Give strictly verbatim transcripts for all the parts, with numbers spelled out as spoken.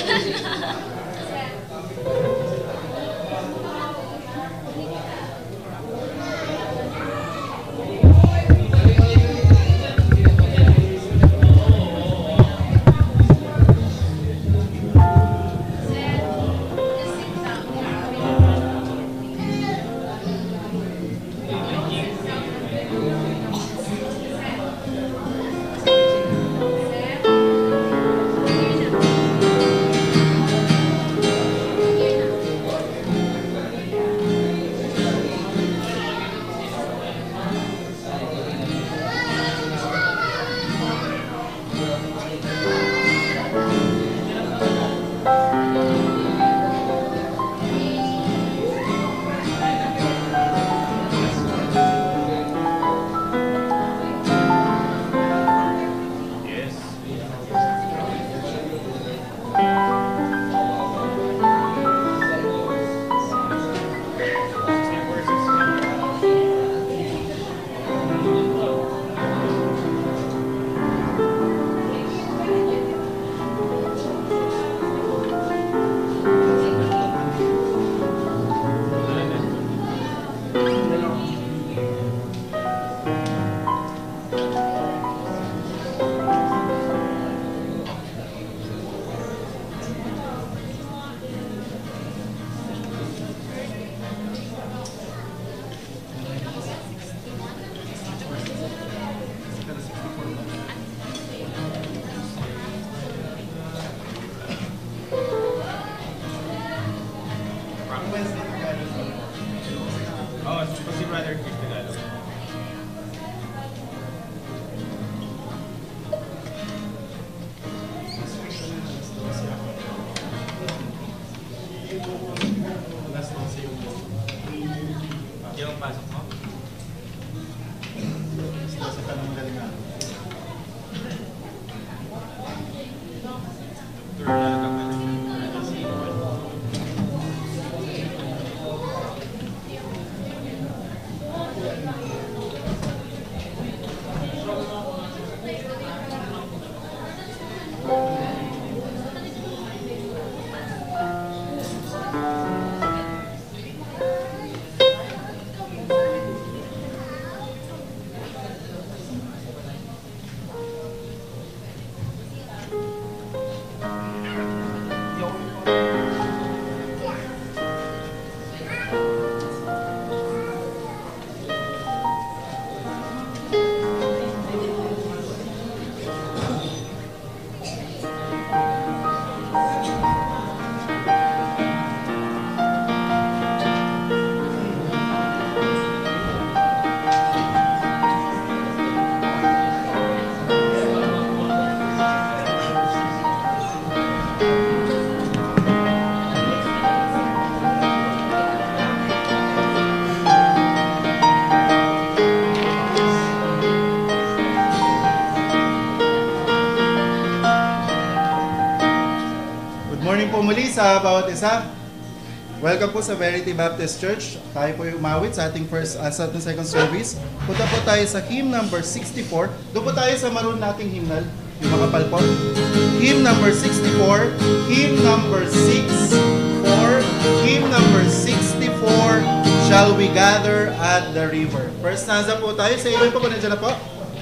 Sa bawat isa, welcome po sa Verity Baptist Church. Tayo po yung umawit sa ating first, uh, sa ating second service. Punta po tayo sa hymn number sixty-four. Doon po tayo sa maroon nating hymnal, yung mga palpot. Hymn number sixty-four, hymn number sixty-four, hymn number sixty-four, Shall We Gather at the River. First stanza po tayo. Sa inyo po, kung nandiyan na po.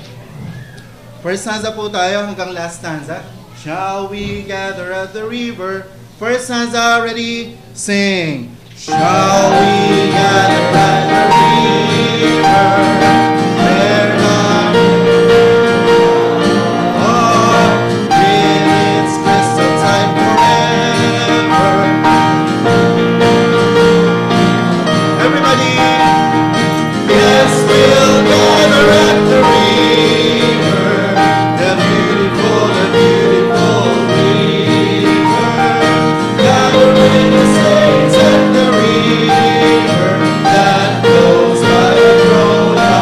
First stanza po tayo hanggang last stanza. Shall we gather at the river? First stanza, ready, sing. Shall we gather at the river, where the oh, with its crystal tide forever. Everybody, yes, we'll gather at the river, the beautiful, the beautiful river. Gather with the saints at the river that flows by the throne.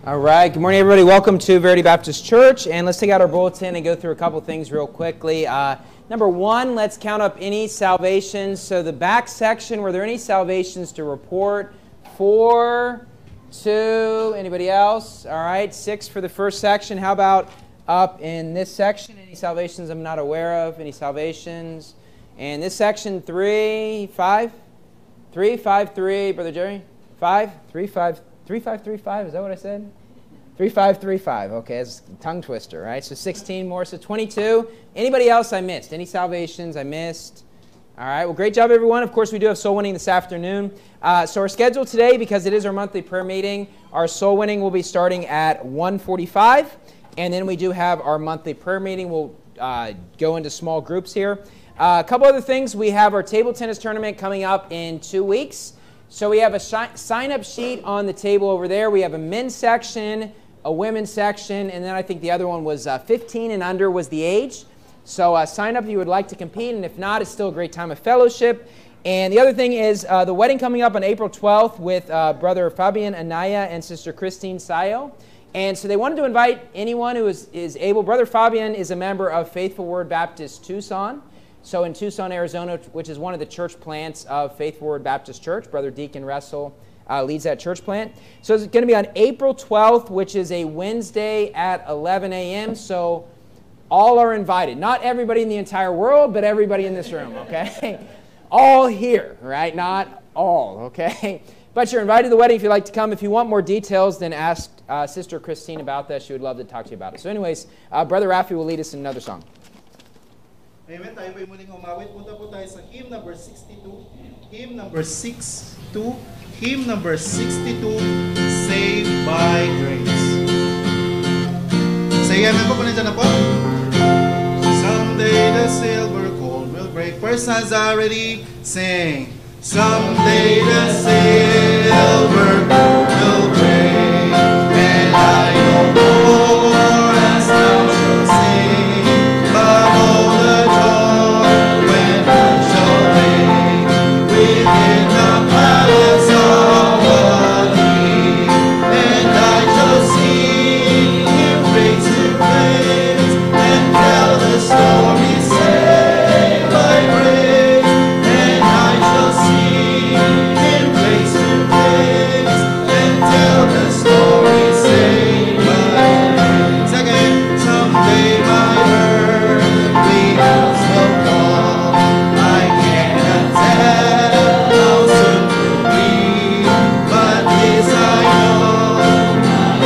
All right, good morning, everybody. Welcome to Verity Baptist Church, and let's take out our bulletin and go through a couple things real quickly. Uh, number one, let's count up any salvations. So the back section, were there any salvations to report? Four, two, anybody else? All right, six for the first section. How about up in this section? Any salvations I'm not aware of? Any salvations? And this section, three, five? Three, five, three. Brother Jerry? Five? Three, five, three, five, three, five. Is that what I said? Three, five, three, five. Okay, it's a tongue twister, right? So sixteen more, so twenty-two. Anybody else I missed? Any salvations I missed? All right, well, great job, everyone. Of course, we do have soul winning this afternoon. Uh, so our schedule today, because it is our monthly prayer meeting, our soul winning will be starting at one forty-five. And then we do have our monthly prayer meeting. We'll uh, go into small groups here. Uh, a couple other things. We have our table tennis tournament coming up in two weeks. So we have a shi- sign-up sheet on the table over there. We have a men's section, a women's section, and then I think the other one was uh, fifteen and under was the age. So uh, sign up if you would like to compete, and if not, it's still a great time of fellowship. And the other thing is uh, the wedding coming up on April twelfth with uh, Brother Fabian Anaya and Sister Christine Sayo. And so they wanted to invite anyone who is, is able. Brother Fabian is a member of Faithful Word Baptist Tucson. So in Tucson, Arizona, which is one of the church plants of Faithful Word Baptist Church, Brother Deacon Russell Uh, leads that church plant. So it's going to be on April twelfth, which is a Wednesday at eleven a.m. So all are invited. Not everybody in the entire world, but everybody in this room, okay? All here, right? Not all, okay? But you're invited to the wedding if you'd like to come. If you want more details, then ask uh, Sister Christine about that. She would love to talk to you about it. So anyways, uh, Brother Rafi will lead us in another song. Amen. Tayo po muling umawit. Punta po tayo sa hymn number sixty-two. Hymn number sixty-two. Hymn number sixty-two, Saved by Grace. Say amen po kung nandiyan na po. Someday the silver cord will break. First hands are ready. Sing. Someday the silver cord will break. And I no more as thou shalt sing. But all the joy when I shall reign within the palace of the King, and I shall sing in praise to praise, and tell the story saved by grace. And I shall sing in praise to praise, and tell the story saved by grace. Again, someday my earthly house will come. I cannot tell how soon will be, but this I know,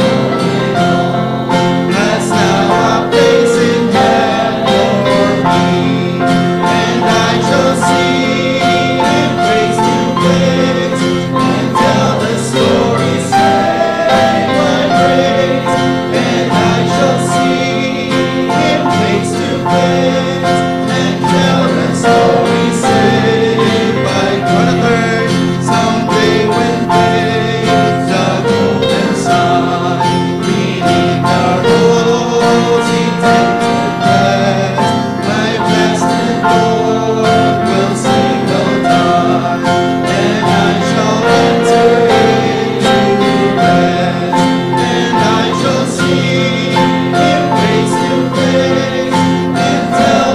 has now a place in heaven for me. And I shall sing in praise to praise, and tell the story saved by grace. And I shall sing in praise to praise, and tell the story saved by grace. Someday when bathed the golden sun beneath our rosy tinted breast, my blessed Lord will sing no time, and I shall enter into rest. And I shall sing in praise to praise, and tell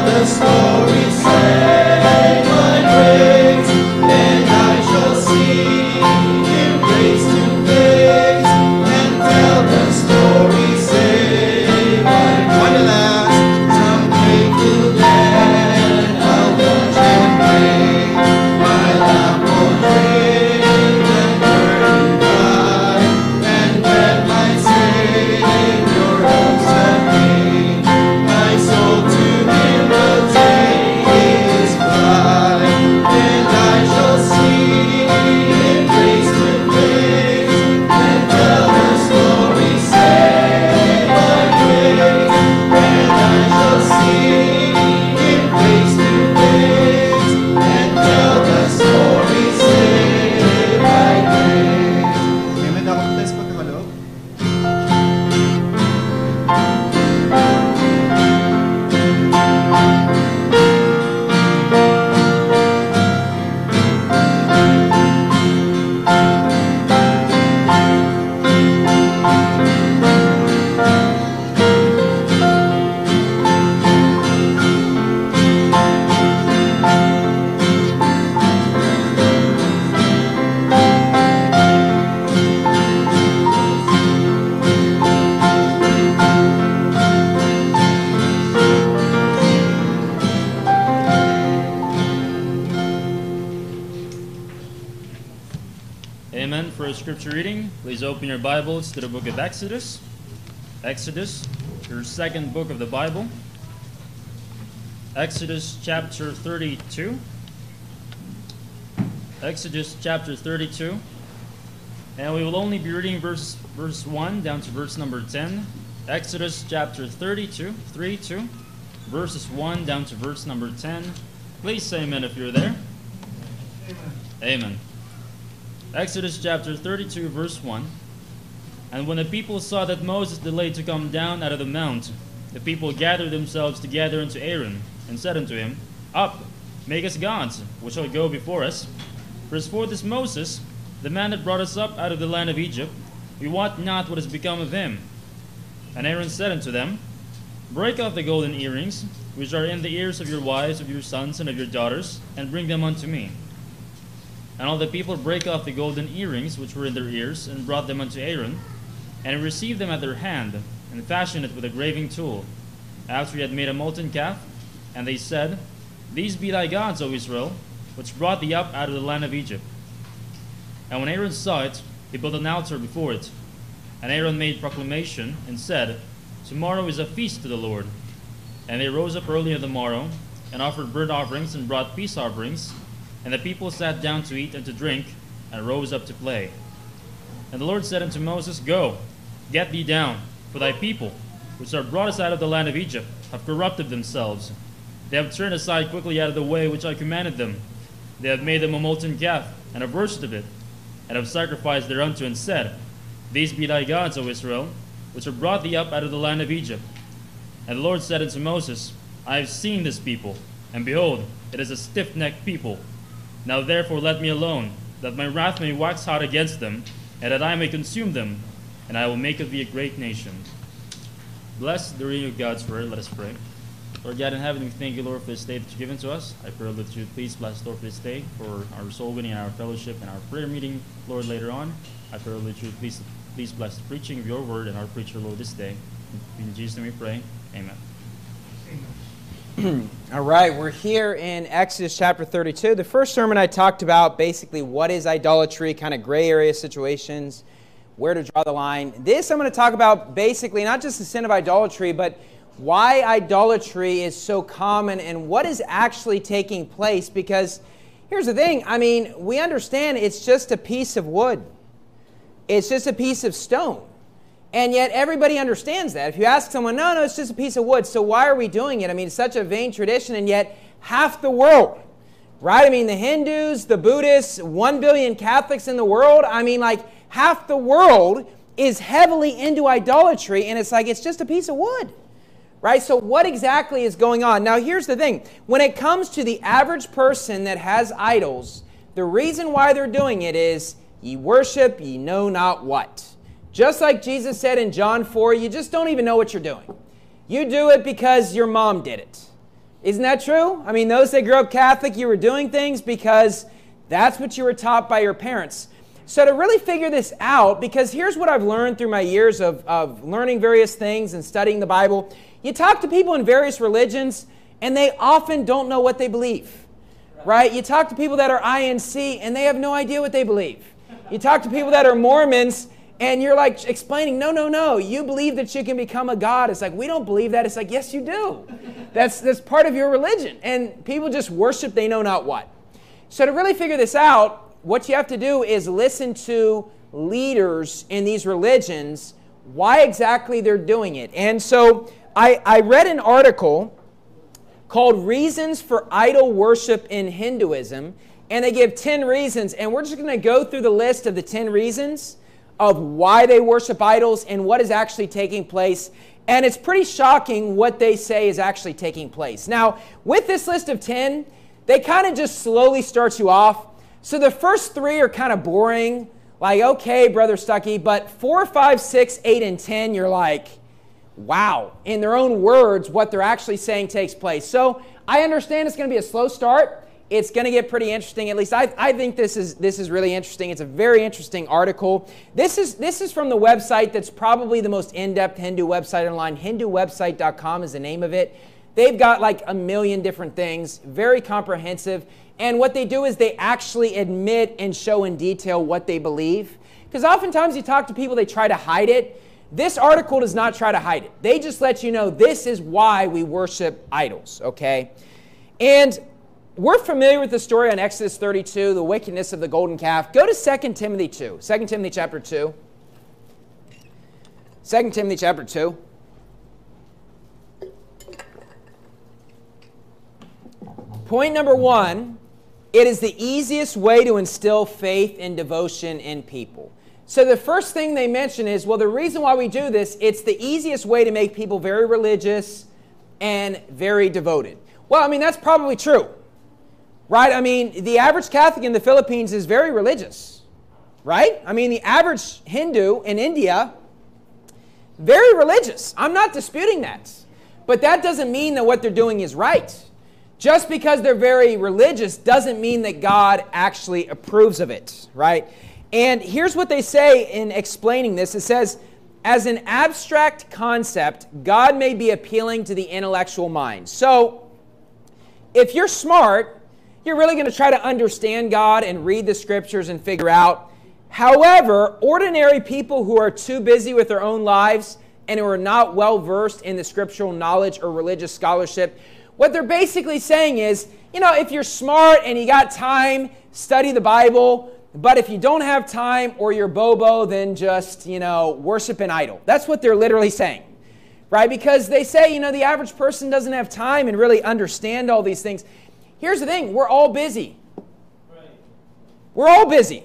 first scripture reading, please open your Bibles to the book of Exodus. Exodus, your second book of the Bible. Exodus chapter thirty-two. Exodus chapter thirty-two. And we will only be reading verse, verse one down to verse number ten. Exodus chapter thirty-two, thirty-two, verses one down to verse number ten. Please say amen if you're there. Amen. Amen. Exodus chapter thirty-two, verse one. And when the people saw that Moses delayed to come down out of the mount, the people gathered themselves together unto Aaron, and said unto him, Up, make us gods, which shall go before us. For as for this Moses, the man that brought us up out of the land of Egypt, we wot not what has become of him. And Aaron said unto them, Break off the golden earrings, which are in the ears of your wives, of your sons, and of your daughters, and bring them unto me. And all the people brake off the golden earrings which were in their ears, and brought them unto Aaron. And he received them at their hand, and fashioned it with a graving tool, after he had made a molten calf. And they said, These be thy gods, O Israel, which brought thee up out of the land of Egypt. And when Aaron saw it, he built an altar before it. And Aaron made proclamation, and said, Tomorrow is a feast to the Lord. And they rose up early on the morrow, and offered burnt offerings, and brought peace offerings. And the people sat down to eat and to drink, and rose up to play. And the Lord said unto Moses, Go, get thee down, for thy people, which are brought us out of the land of Egypt, have corrupted themselves. They have turned aside quickly out of the way which I commanded them. They have made them a molten calf, and have worshipped it, and have sacrificed thereunto, and said, These be thy gods, O Israel, which have brought thee up out of the land of Egypt. And the Lord said unto Moses, I have seen this people, and behold, it is a stiff-necked people. Now therefore let me alone, that my wrath may wax hot against them, and that I may consume them, and I will make of thee a great nation. Bless the reading of God's word. Let us pray. Lord God in heaven, we thank you, Lord, for this day that you've given to us. I pray, Lord, that you please bless, Lord, for this day, for our soul winning and our fellowship and our prayer meeting, Lord, later on. I pray, Lord, that you please, please bless the preaching of your word and our preacher, Lord, this day. In Jesus' name we pray. Amen. All right, we're here in Exodus chapter thirty-two. The first sermon I talked about basically what is idolatry, kind of gray area situations, where to draw the line. This I'm going to talk about basically not just the sin of idolatry, but why idolatry is so common and what is actually taking place. Because here's the thing, I mean, we understand it's just a piece of wood. It's just a piece of stone. And yet everybody understands that. If you ask someone, no, no, it's just a piece of wood, so why are we doing it? I mean, it's such a vain tradition, and yet half the world, right? I mean, the Hindus, the Buddhists, one billion Catholics in the world, I mean, like, half the world is heavily into idolatry, and it's like, it's just a piece of wood, right? So what exactly is going on? Now, here's the thing. When it comes to the average person that has idols, the reason why they're doing it is, ye worship ye know not what. Just like Jesus said in John four, you just don't even know what you're doing. You do it because your mom did it. Isn't that true? I mean, those that grew up Catholic, you were doing things because that's what you were taught by your parents. So to really figure this out, because here's what I've learned through my years of, of learning various things and studying the Bible. You talk to people in various religions, and they often don't know what they believe. Right? You talk to people that are I N C, and they have no idea what they believe. You talk to people that are Mormons, and you're like explaining, no, no, no, you believe that you can become a god. It's like, we don't believe that. It's like, yes, you do. That's, that's part of your religion. And people just worship they know not what. So to really figure this out, what you have to do is listen to leaders in these religions, why exactly they're doing it. And so I, I read an article called Reasons for Idol Worship in Hinduism, and they give ten reasons, and we're just going to go through the list of the ten reasons of why they worship idols and what is actually taking place. And it's pretty shocking what they say is actually taking place. Now, with this list of ten, they kind of just slowly start you off. So the first three are kind of boring. Like, okay, Brother Stuckey, but four, five, six, eight, and ten, you're like, wow. In their own words, what they're actually saying takes place. So I understand it's going to be a slow start. It's going to get pretty interesting. At least I, I think this is this is really interesting. It's a very interesting article. This is this is from the website that's probably the most in-depth Hindu website online. Hindu website dot com is the name of it. They've got like a million different things, very comprehensive. And what they do is they actually admit and show in detail what they believe. Because oftentimes you talk to people, they try to hide it. This article does not try to hide it. They just let you know this is why we worship idols, okay? And we're familiar with the story on Exodus thirty-two, the wickedness of the golden calf. Go to Second Timothy two. Second Timothy chapter two. Second Timothy chapter two. Point number one, it is the easiest way to instill faith and devotion in people. So the first thing they mention is, well, the reason why we do this, it's the easiest way to make people very religious and very devoted. Well, I mean, that's probably true, right? I mean, the average Catholic in the Philippines is very religious, right? I mean, the average Hindu in India, very religious. I'm not disputing that. But that doesn't mean that what they're doing is right. Just because they're very religious doesn't mean that God actually approves of it, right? And here's what they say in explaining this. It says, as an abstract concept, God may be appealing to the intellectual mind. So, if you're smart, you're really going to try to understand God and read the scriptures and figure out. However, ordinary people who are too busy with their own lives and who are not well versed in the scriptural knowledge or religious scholarship, what they're basically saying is, you know, if you're smart and you got time, study the Bible. But if you don't have time or you're bobo, then just, you know, worship an idol. That's what they're literally saying, right? Because they say, you know, the average person doesn't have time and really understand all these things. Here's the thing. We're all busy. Right. We're all busy.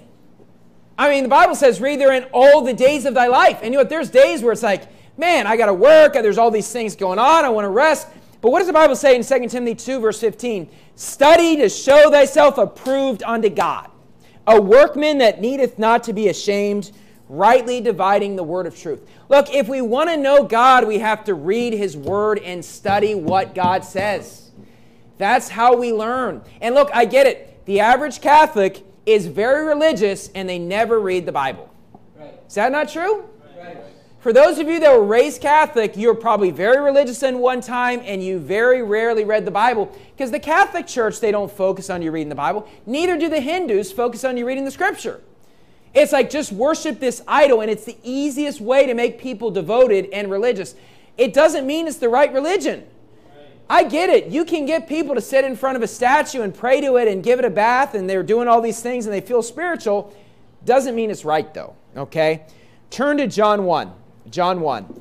I mean, the Bible says, read therein all the days of thy life. And you know what? There's days where it's like, man, I got to work. There's all these things going on. I want to rest. But what does the Bible say in Second Timothy two, verse fifteen? Study to show thyself approved unto God, a workman that needeth not to be ashamed, rightly dividing the word of truth. Look, if we want to know God, we have to read his word and study what God says. That's how we learn. And look, I get it. The average Catholic is very religious and they never read the Bible. Right. Is that not true? Right. For those of you that were raised Catholic, you're probably very religious in one time and you very rarely read the Bible, because the Catholic Church, they don't focus on you reading the Bible. Neither do the Hindus focus on you reading the Scripture. It's like, just worship this idol, and it's the easiest way to make people devoted and religious. It doesn't mean it's the right religion. I get it. You can get people to sit in front of a statue and pray to it and give it a bath, and they're doing all these things and they feel spiritual. Doesn't mean it's right, though. Okay? Turn to John one. John one.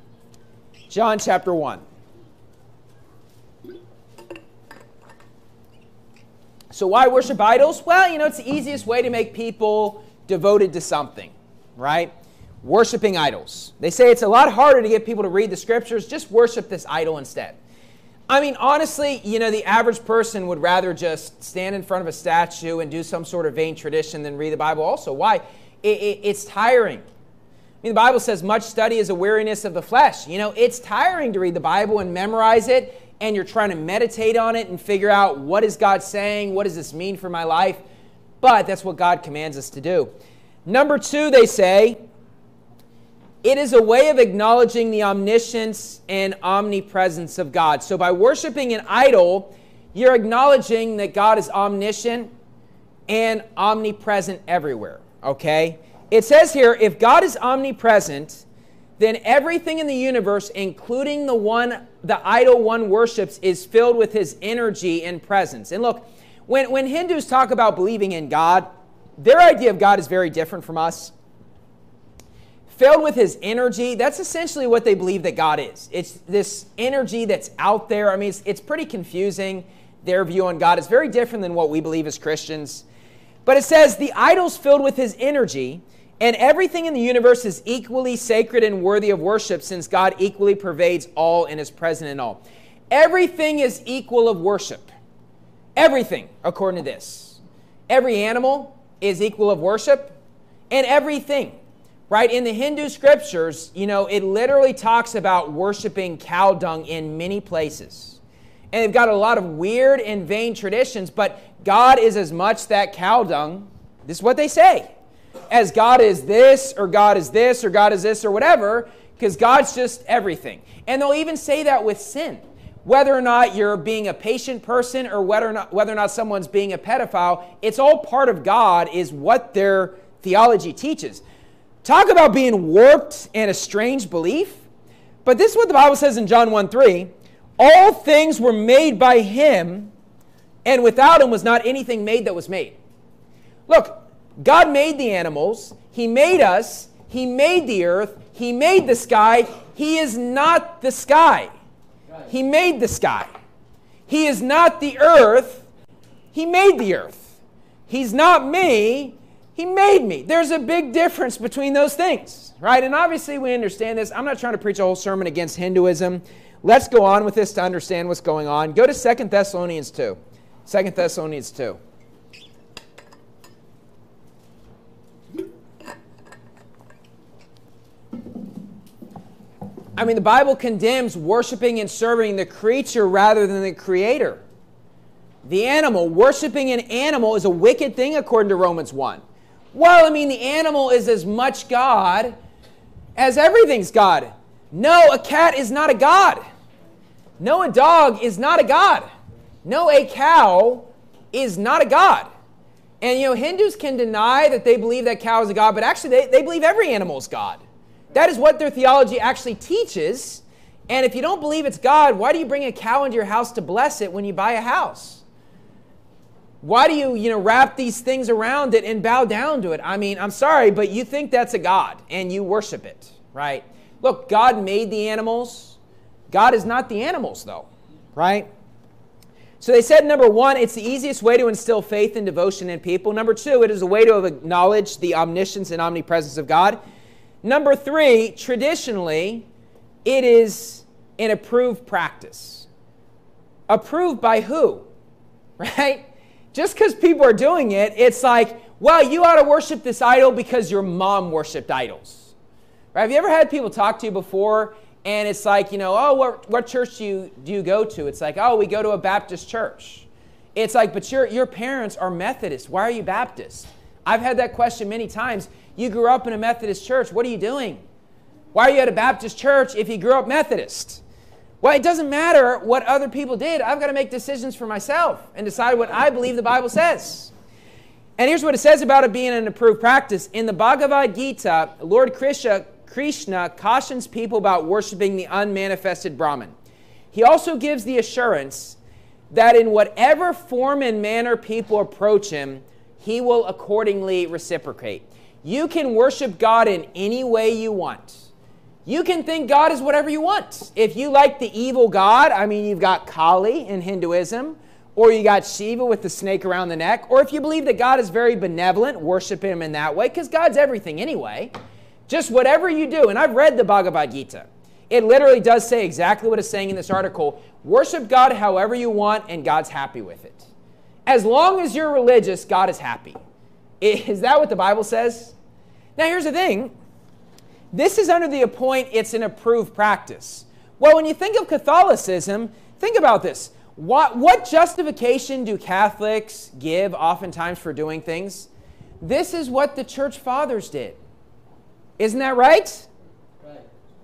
John chapter one. So why worship idols? Well, you know, it's the easiest way to make people devoted to something, right? Worshiping idols. They say it's a lot harder to get people to read the scriptures. Just worship this idol instead. I mean, honestly, you know, the average person would rather just stand in front of a statue and do some sort of vain tradition than read the Bible also. Why? It, it, it's tiring. I mean, the Bible says much study is a weariness of the flesh. You know, it's tiring to read the Bible and memorize it, and you're trying to meditate on it and figure out, what is God saying? What does this mean for my life? But that's what God commands us to do. Number two, they say, it is a way of acknowledging the omniscience and omnipresence of God. So by worshiping an idol, you're acknowledging that God is omniscient and omnipresent everywhere, okay? It says here, if God is omnipresent, then everything in the universe, including the one, the idol one worships, is filled with his energy and presence. And look, when, when Hindus talk about believing in God, their idea of God is very different from us. Filled with his energy, that's essentially what they believe that God is. It's this energy that's out there. I mean, it's, it's pretty confusing. Their view on God is very different than what we believe as Christians. But it says, the idol's filled with his energy, and everything in the universe is equally sacred and worthy of worship, since God equally pervades all and is present in all. Everything is equal of worship. Everything, according to this. Every animal is equal of worship, and everything. Right? In the Hindu scriptures, you know, it literally talks about worshiping cow dung in many places. And they've got a lot of weird and vain traditions, but God is as much that cow dung, this is what they say, as God is this, or God is this, or God is this, or whatever, because God's just everything. And they'll even say that with sin. Whether or not you're being a patient person, or whether or not, whether or not someone's being a pedophile, it's all part of God, is what they're theology teaches. Talk about being warped and a strange belief. But this is what the Bible says in John one three. All things were made by him, and without him was not anything made that was made. Look, God made the animals. He made us. He made the earth. He made the sky. He is not the sky. He made the sky. He is not the earth. He made the earth. He's not me. He made me. There's a big difference between those things, right? And obviously we understand this. I'm not trying to preach a whole sermon against Hinduism. Let's go on with this to understand what's going on. Go to Second Thessalonians two. Second Thessalonians two. I mean, the Bible condemns worshiping and serving the creature rather than the creator. The animal, worshiping an animal is a wicked thing according to Romans one. Well, I mean, the animal is as much God as everything's God. No, a cat is not a God. No, a dog is not a God. No, a cow is not a God. And, you know, Hindus can deny that they believe that cow is a God, but actually they, they believe every animal is God. That is what their theology actually teaches. And if you don't believe it's God, why do you bring a cow into your house to bless it when you buy a house? Why do you, you know, wrap these things around it and bow down to it? I mean, I'm sorry, but you think that's a God and you worship it, right? Look, God made the animals. God is not the animals, though, right? So they said, number one, it's the easiest way to instill faith and devotion in people. Number two, it is a way to acknowledge the omniscience and omnipresence of God. Number three, traditionally, it is an approved practice. Approved by who? Right? Just because people are doing it, it's like, well, you ought to worship this idol because your mom worshipped idols. Right? Have you ever had people talk to you before, and it's like, you know, oh, what, what church do you, do you go to? It's like, oh, we go to a Baptist church. It's like, but your, your parents are Methodist. Why are you Baptist? I've had that question many times. You grew up in a Methodist church. What are you doing? Why are you at a Baptist church if you grew up Methodist? Well, it doesn't matter what other people did. I've got to make decisions for myself and decide what I believe the Bible says. And here's what it says about it being an approved practice. In the Bhagavad Gita, Lord Krishna, Krishna cautions people about worshiping the unmanifested Brahman. He also gives the assurance that in whatever form and manner people approach him, he will accordingly reciprocate. You can worship God in any way you want. You can think God is whatever you want. If you like the evil God, I mean, you've got Kali in Hinduism, or you got Shiva with the snake around the neck, or if you believe that God is very benevolent, worship him in that way, because God's everything anyway. Just whatever you do, and I've read the Bhagavad Gita. It literally does say exactly what it's saying in this article. Worship God however you want, and God's happy with it. As long as you're religious, God is happy. Is that what the Bible says? Now, here's the thing. This is under the point it's an approved practice. Well, when you think of Catholicism, think about this. What, what justification do Catholics give oftentimes for doing things? This is what the church fathers did. Isn't that right? Right.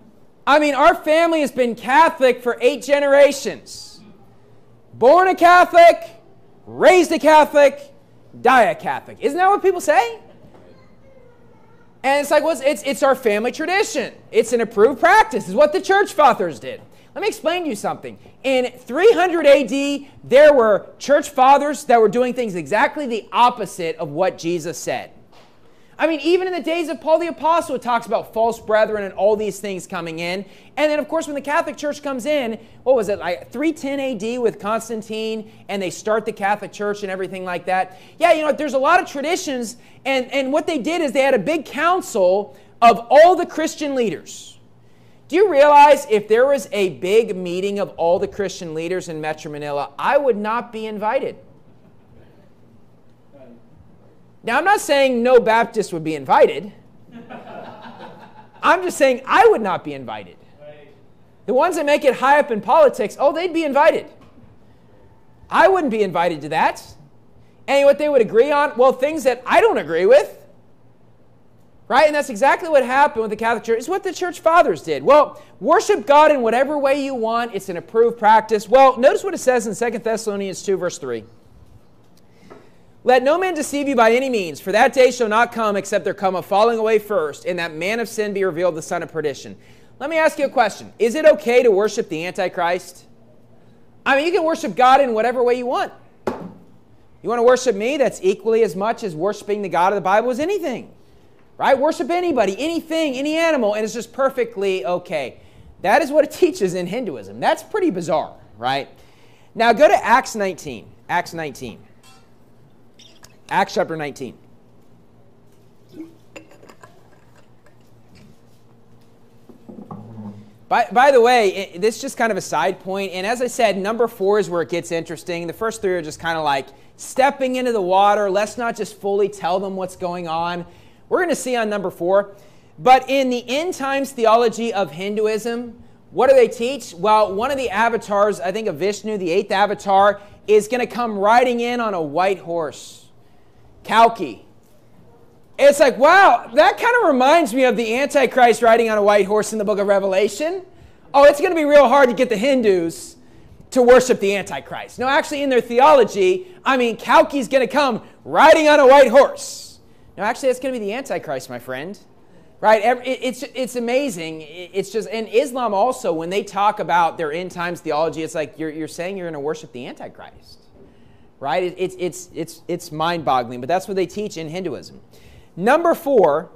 I mean, our family has been Catholic for eight generations. Born a Catholic, raised a Catholic, die a Catholic. Isn't that what people say? And it's like, well, it's, it's our family tradition. It's an approved practice. It's what the church fathers did. Let me explain to you something. In three hundred A D, there were church fathers that were doing things exactly the opposite of what Jesus said. I mean, even in the days of Paul the Apostle, it talks about false brethren and all these things coming in. And then, of course, when the Catholic Church comes in, what was it, like three ten A D with Constantine, and they start the Catholic Church and everything like that. Yeah, you know, there's a lot of traditions, and, and what they did is they had a big council of all the Christian leaders. Do you realize if there was a big meeting of all the Christian leaders in Metro Manila, I would not be invited? Now, I'm not saying no Baptist would be invited. I'm just saying I would not be invited. The ones that make it high up in politics, oh, they'd be invited. I wouldn't be invited to that. And what they would agree on, well, things that I don't agree with. Right? And that's exactly what happened with the Catholic Church. It's what the church fathers did. Well, worship God in whatever way you want. It's an approved practice. Well, notice what it says in Second Thessalonians two, verse three. Let no man deceive you by any means, for that day shall not come except there come a falling away first, and that man of sin be revealed, the son of perdition. Let me ask you a question. Is it okay to worship the Antichrist? I mean, you can worship God in whatever way you want. You want to worship me? That's equally as much as worshiping the God of the Bible as anything. Right? Worship anybody, anything, any animal, and it's just perfectly okay. That is what it teaches in Hinduism. That's pretty bizarre, right? Now go to Acts nineteen. Acts nineteen. Acts chapter nineteen. By, by the way, it, this is just kind of a side point. And as I said, number four is where it gets interesting. The first three are just kind of like stepping into the water. Let's not just fully tell them what's going on. We're going to see on number four. But in the end times theology of Hinduism, what do they teach? Well, one of the avatars, I think of Vishnu, the eighth avatar, is going to come riding in on a white horse. Kalki. It's like, wow, that kind of reminds me of the Antichrist riding on a white horse in the book of Revelation. Oh, it's going to be real hard to get the Hindus to worship the Antichrist. No, actually in their theology, I mean, Kalki's going to come riding on a white horse. No, actually it's going to be the Antichrist, my friend. Right? It's, it's amazing. It's just, and Islam also, when they talk about their end times theology, it's like you're, you're saying you're going to worship the Antichrist. Right? It's, it's, it's, it's mind-boggling, but that's what they teach in Hinduism. Number four,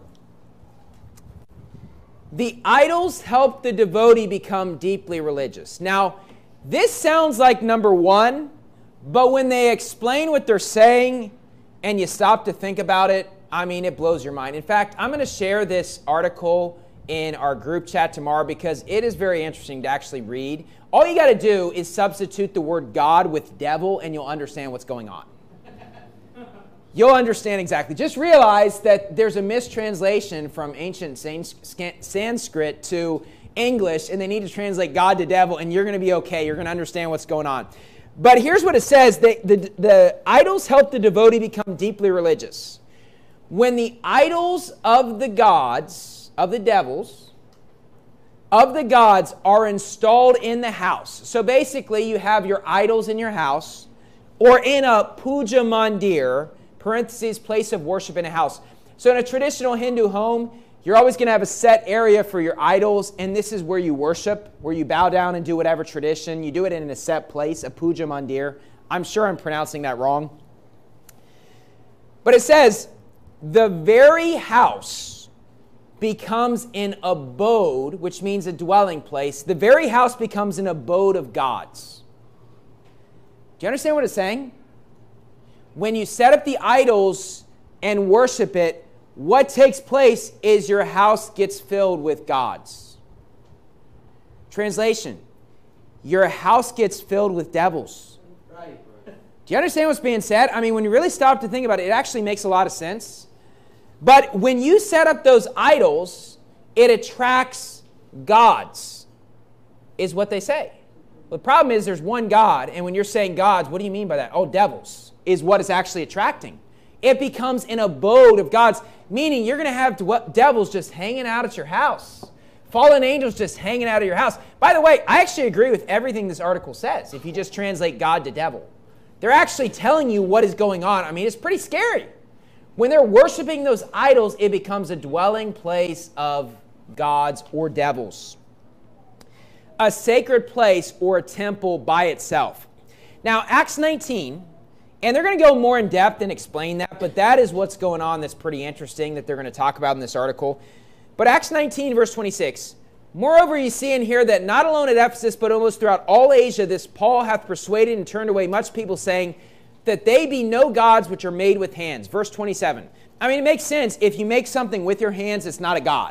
the idols help the devotee become deeply religious. Now, this sounds like number one, but when they explain what they're saying and you stop to think about it, I mean, it blows your mind. In fact, I'm going to share this article in our group chat tomorrow because it is very interesting to actually read. All you got to do is substitute the word God with devil and you'll understand what's going on. You'll understand exactly. Just realize that there's a mistranslation from ancient Sanskrit to English, and they need to translate God to devil, and you're going to be okay. You're going to understand what's going on. But here's what it says. The, the, the idols help the devotee become deeply religious. When the idols of the gods, of the devils, of the gods are installed in the house. So basically, you have your idols in your house, or in a puja mandir, parentheses, place of worship in a house. So in a traditional Hindu home, you're always going to have a set area for your idols, and this is where you worship, where you bow down and do whatever tradition. You do it in a set place, a puja mandir. I'm sure I'm pronouncing that wrong. But it says, the very house becomes an abode, which means a dwelling place. The very house becomes an abode of gods. Do you understand what it's saying? When you set up the idols and worship it, what takes place is your house gets filled with gods. Translation, your house gets filled with devils. Right. Do you understand what's being said? I mean, when you really stop to think about it, it actually makes a lot of sense. But when you set up those idols, it attracts gods, is what they say. Well, the problem is there's one God, and when you're saying gods, what do you mean by that? Oh, devils is what it's actually attracting. It becomes an abode of gods, meaning you're going to have dw- devils just hanging out at your house. Fallen angels just hanging out of your house. By the way, I actually agree with everything this article says, if you just translate God to devil. They're actually telling you what is going on. I mean, it's pretty scary. When they're worshiping those idols, it becomes a dwelling place of gods or devils. A sacred place or a temple by itself. Now, Acts nineteen, and they're going to go more in depth and explain that, but that is what's going on that's pretty interesting that they're going to talk about in this article. But Acts nineteen, verse twenty-six, moreover, ye see and hear that not alone at Ephesus, but almost throughout all Asia, this Paul hath persuaded and turned away much people, saying that they be no gods which are made with hands. Verse twenty-seven. I mean, it makes sense. If you make something with your hands, it's not a god.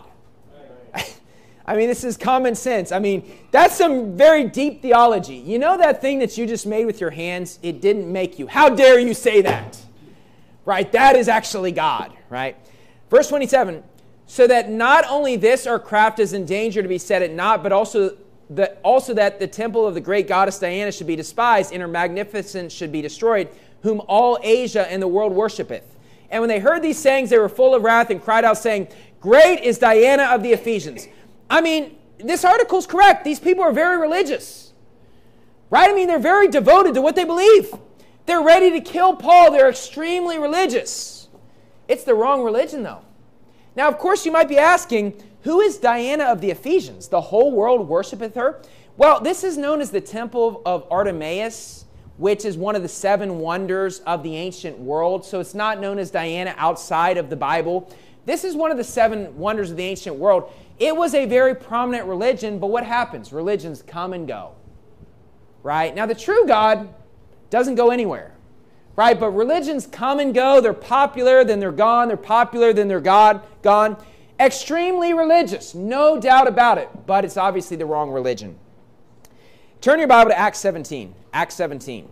I mean, this is common sense. I mean, that's some very deep theology. You know that thing that you just made with your hands? It didn't make you. How dare you say that? Right? That is actually God, right? Verse twenty-seven, so that not only this our craft is in danger to be set at naught, but also that, also that the temple of the great goddess Diana should be despised, and her magnificence should be destroyed, whom all Asia and the world worshipeth. And when they heard these sayings, they were full of wrath and cried out, saying, great is Diana of the Ephesians. I mean, this article is correct. These people are very religious, right? I mean, they're very devoted to what they believe. They're ready to kill Paul. They're extremely religious. It's the wrong religion, though. Now, of course, you might be asking, who is Diana of the Ephesians? The whole world worshipeth her? Well, this is known as the Temple of Artemis, which is one of the seven wonders of the ancient world. So it's not known as Diana outside of the Bible. This is one of the seven wonders of the ancient world. It was a very prominent religion, but what happens? Religions come and go, right? Now, the true God doesn't go anywhere, right? But religions come and go. They're popular, then they're gone. They're popular, then they're God, gone. Extremely religious, no doubt about it, but it's obviously the wrong religion. Turn your Bible to Acts seventeen. Acts seventeen.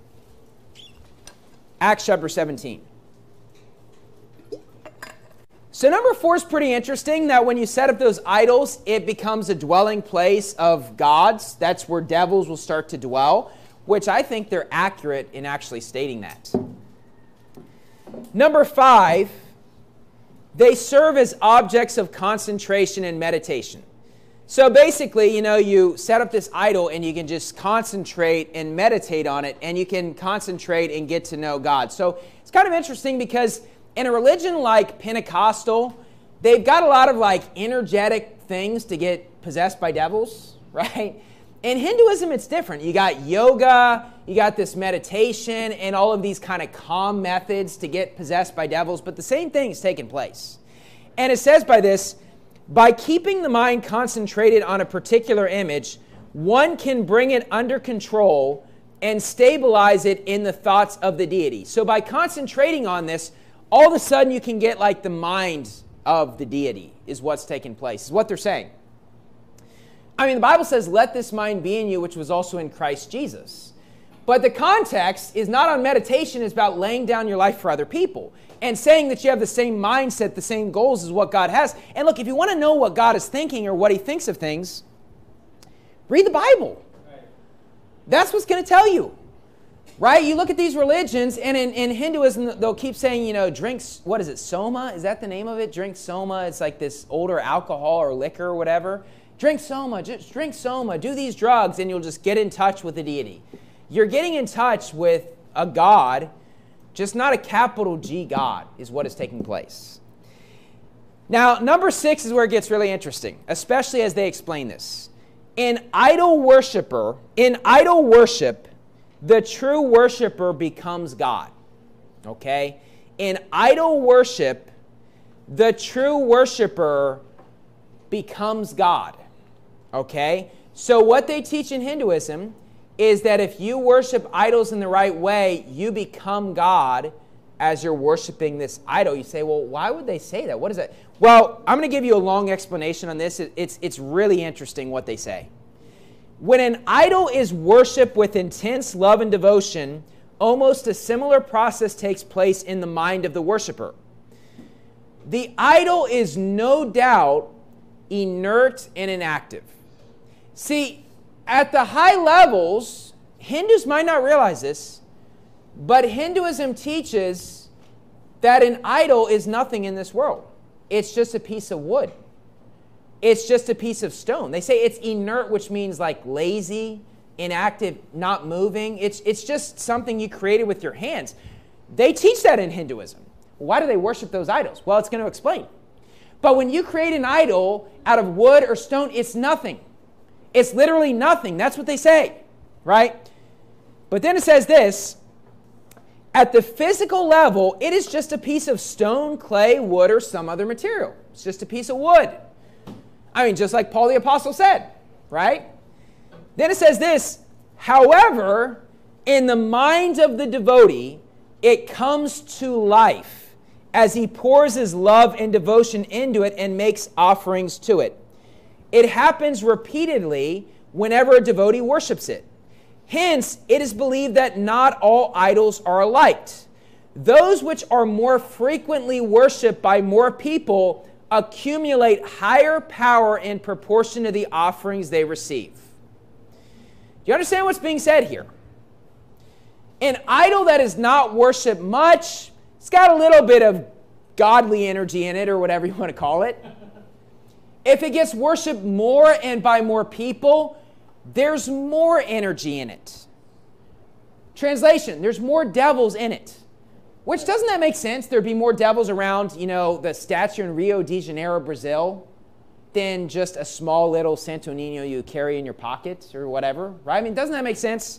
Acts chapter seventeen. So number four is pretty interesting, that when you set up those idols, it becomes a dwelling place of gods. That's where devils will start to dwell, which I think they're accurate in actually stating that. Number five, they serve as objects of concentration and meditation. So basically, you know, you set up this idol and you can just concentrate and meditate on it, and you can concentrate and get to know God. So it's kind of interesting because in a religion like Pentecostal, they've got a lot of like energetic things to get possessed by devils, right? In Hinduism, it's different. You got yoga, you got this meditation, and all of these kind of calm methods to get possessed by devils, but the same thing is taking place. And it says by this, by keeping the mind concentrated on a particular image, one can bring it under control and stabilize it in the thoughts of the deity. So by concentrating on this, all of a sudden you can get like the mind of the deity is what's taking place, is what they're saying. I mean, the Bible says, let this mind be in you, which was also in Christ Jesus. But the context is not on meditation, it's about laying down your life for other people and saying that you have the same mindset, the same goals as what God has. And look, if you want to know what God is thinking or what he thinks of things, read the Bible. Right. That's what's going to tell you. Right? You look at these religions, and in, in Hinduism, they'll keep saying, you know, drink, what is it, soma? Is that the name of it? Drink soma. It's like this older alcohol or liquor or whatever. Drink soma, just drink soma, do these drugs, and you'll just get in touch with the deity. You're getting in touch with a God, just not a capital G God, is what is taking place. Now, number six is where it gets really interesting, especially as they explain this. In idol worshiper, in idol worship, the true worshiper becomes God. Okay? In idol worship, the true worshiper becomes God. Okay? So what they teach in Hinduism is that if you worship idols in the right way, you become God as you're worshiping this idol. You say, well, why would they say that? What is that? Well, I'm going to give you a long explanation on this. It's, it's really interesting what they say. When an idol is worshipped with intense love and devotion, almost a similar process takes place in the mind of the worshiper. The idol is no doubt inert and inactive. See, at the high levels, Hindus might not realize this, but Hinduism teaches that an idol is nothing in this world. It's just a piece of wood. It's just a piece of stone. They say it's inert, which means like lazy, inactive, not moving. It's, it's just something you created with your hands. They teach that in Hinduism. Why do they worship those idols? Well, it's going to explain. But when you create an idol out of wood or stone, it's nothing. It's literally nothing. That's what they say, right? But then it says this, at the physical level, it is just a piece of stone, clay, wood, or some other material. It's just a piece of wood. I mean, just like Paul the Apostle said, right? Then it says this, however, in the mind of the devotee, it comes to life as he pours his love and devotion into it and makes offerings to it. It happens repeatedly whenever a devotee worships it. Hence, it is believed that not all idols are alike. Those which are more frequently worshipped by more people accumulate higher power in proportion to the offerings they receive. Do you understand what's being said here? An idol that is not worshipped much, it's got a little bit of godly energy in it, or whatever you want to call it. If it gets worshipped more and by more people, there's more energy in it. Translation, there's more devils in it. Which, doesn't that make sense? There'd be more devils around, you know, the statue in Rio de Janeiro, Brazil, than just a small little Santo Nino you carry in your pocket or whatever, right? I mean, doesn't that make sense?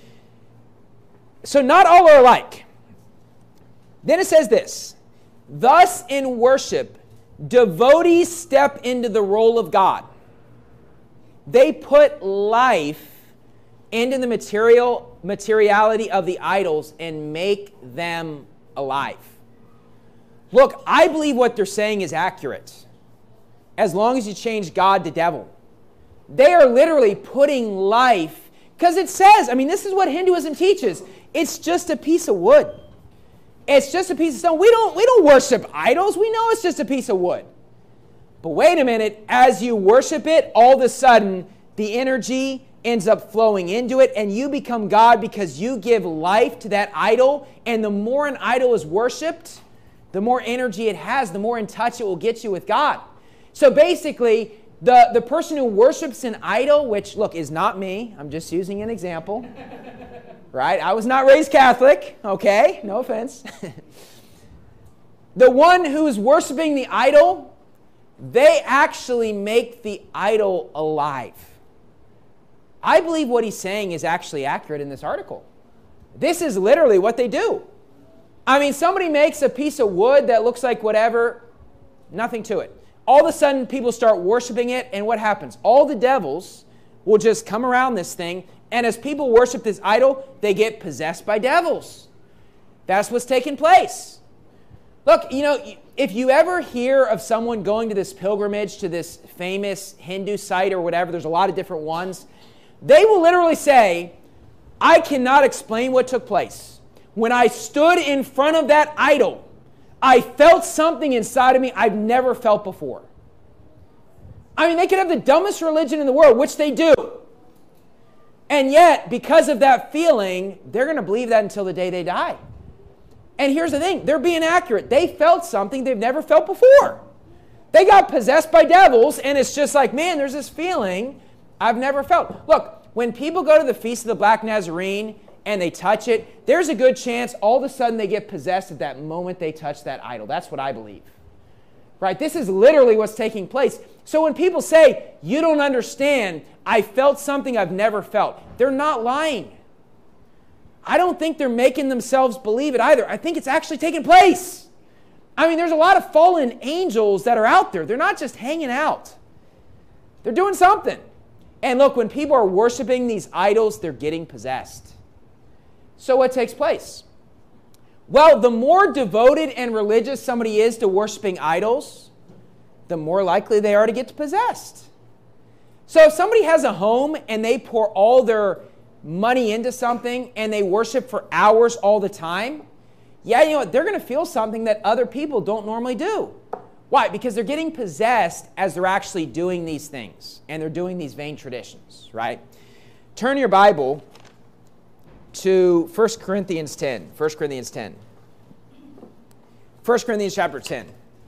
So not all are alike. Then it says this, thus in worship, devotees step into the role of God. They put life into the material materiality of the idols and make them alive. Look, I believe what they're saying is accurate, as long as you change God to devil. They are literally putting life, because it says, I mean, this is what Hinduism teaches. It's just a piece of wood. It's just a piece of stone. We don't, we don't worship idols. We know it's just a piece of wood. But wait a minute, as you worship it, all of a sudden, the energy ends up flowing into it, and you become God because you give life to that idol. And the more an idol is worshipped, the more energy it has, the more in touch it will get you with God. So basically, the, the person who worships an idol, which, look, is not me. I'm just using an example. Right? I was not raised Catholic. Okay? No offense. The one who is worshiping the idol, they actually make the idol alive. I believe what he's saying is actually accurate in this article. This is literally what they do. I mean, somebody makes a piece of wood that looks like whatever, nothing to it. All of a sudden, people start worshiping it, and what happens? All the devils will just come around this thing, and as people worship this idol, they get possessed by devils. That's what's taking place. Look, you know, if you ever hear of someone going to this pilgrimage to this famous Hindu site or whatever, there's a lot of different ones, they will literally say, I cannot explain what took place. When I stood in front of that idol, I felt something inside of me I've never felt before. I mean, they could have the dumbest religion in the world, which they do. And yet, because of that feeling, they're going to believe that until the day they die. And here's the thing, they're being accurate. They felt something they've never felt before. They got possessed by devils, and it's just like, man, there's this feeling I've never felt. Look, when people go to the Feast of the Black Nazarene and they touch it, there's a good chance all of a sudden they get possessed at that moment they touch that idol. That's what I believe. Right? This is literally what's taking place. So when people say, you don't understand, I felt something I've never felt, they're not lying. I don't think they're making themselves believe it either. I think it's actually taking place. I mean, there's a lot of fallen angels that are out there. They're not just hanging out. They're doing something. And look, when people are worshiping these idols, they're getting possessed. So what takes place? Well, the more devoted and religious somebody is to worshiping idols, the more likely they are to get possessed. So if somebody has a home and they pour all their money into something and they worship for hours all the time, yeah, you know what? They're going to feel something that other people don't normally do. Why? Because they're getting possessed as they're actually doing these things, and they're doing these vain traditions, right? Turn your Bible to First Corinthians ten. First Corinthians ten. First Corinthians chapter ten.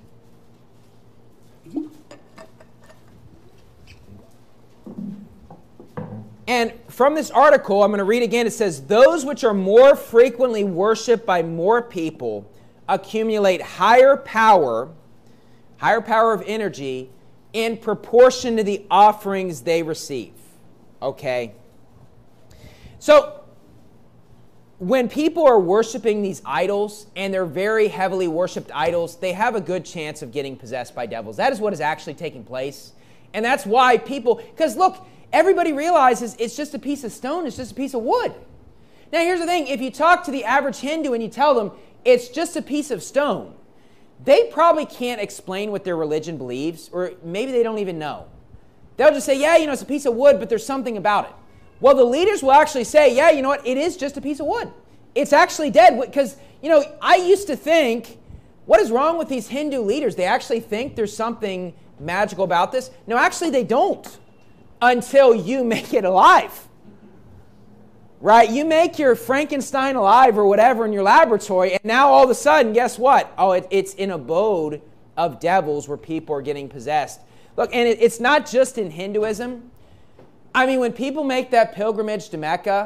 And from this article, I'm going to read again. It says, those which are more frequently worshipped by more people accumulate higher power, higher power of energy in proportion to the offerings they receive. Okay? So, when people are worshiping these idols, and they're very heavily worshipped idols, they have a good chance of getting possessed by devils. That is what is actually taking place. And that's why people, because look, everybody realizes it's just a piece of stone, it's just a piece of wood. Now here's the thing, if you talk to the average Hindu and you tell them it's just a piece of stone, they probably can't explain what their religion believes, or maybe they don't even know. They'll just say, yeah, you know, it's a piece of wood, but there's something about it. Well, the leaders will actually say, yeah, you know what, it is just a piece of wood. It's actually dead, because, you know, I used to think, what is wrong with these Hindu leaders? They actually think there's something magical about this. No, actually they don't, until you make it alive. Right? You make your Frankenstein alive or whatever in your laboratory, and now all of a sudden, guess what? Oh, it, it's an abode of devils where people are getting possessed. Look, and it, it's not just in Hinduism. I mean, when people make that pilgrimage to Mecca,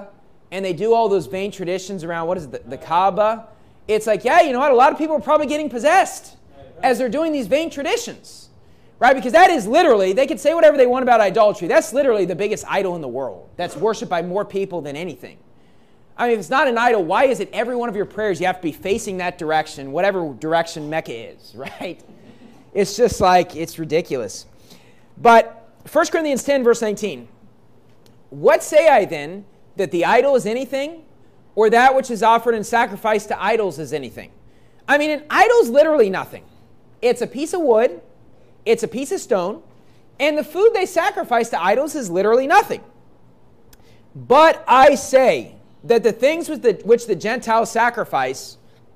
and they do all those vain traditions around, what is it, the, the Kaaba, it's like, yeah, you know what, a lot of people are probably getting possessed as they're doing these vain traditions, right? Because that is literally, they could say whatever they want about idolatry. That's literally the biggest idol in the world that's worshipped by more people than anything. I mean, if it's not an idol, why is it every one of your prayers you have to be facing that direction, whatever direction Mecca is, right? It's just like, it's ridiculous. But First Corinthians ten, verse nineteen. What say I then, that the idol is anything, or that which is offered in sacrifice to idols is anything? I mean, an idol is literally nothing. It's a piece of wood, it's a piece of stone, and the food they sacrifice to idols is literally nothing. But I say that the things with the, which the Gentiles sacrifice,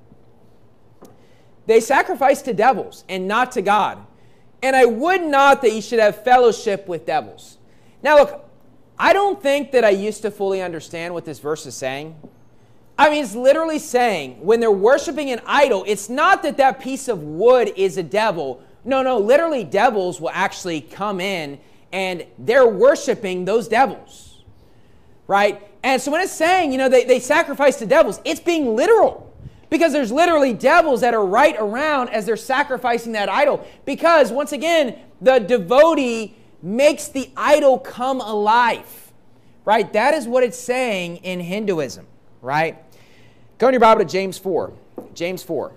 they sacrifice to devils and not to God. And I would not that ye should have fellowship with devils. Now look, I don't think that I used to fully understand what this verse is saying. I mean, it's literally saying when they're worshiping an idol, it's not that that piece of wood is a devil. No, no, literally devils will actually come in and they're worshiping those devils, right? And so when it's saying, you know, they, they sacrifice to devils, it's being literal. Because there's literally devils that are right around as they're sacrificing that idol. Because, once again, the devotee makes the idol come alive. Right? That is what it's saying in Hinduism. Right? Go in your Bible to James four. James four.